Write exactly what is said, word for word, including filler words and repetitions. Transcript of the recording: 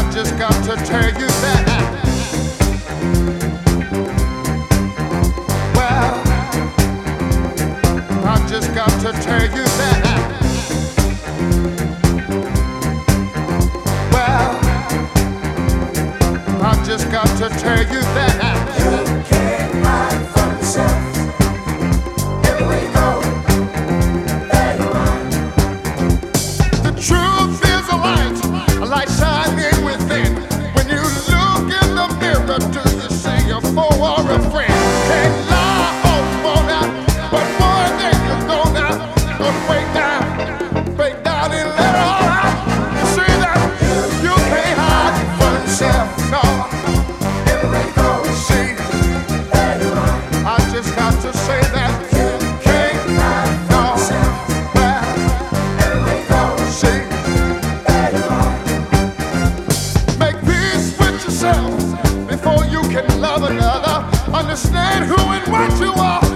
just got to tell you that. Well, I just got to tell you that. Well, I just got to tell you that. You can't hide from yourself. Everywhere you go, there you are. The truth is a light, a light shining within. When you look in the mirror, do you see a foe or a friend? Can't lie or fall out, but one thing you know now, gonna break down, break down and let it all out. You see that you can't hide from yourself, no. Everywhere you go, See, there you are. I just got to say that You can't hide from no. yourself. Well, Everywhere you go, see, there you are. make peace with yourself before you can love another. Understand who and what you are.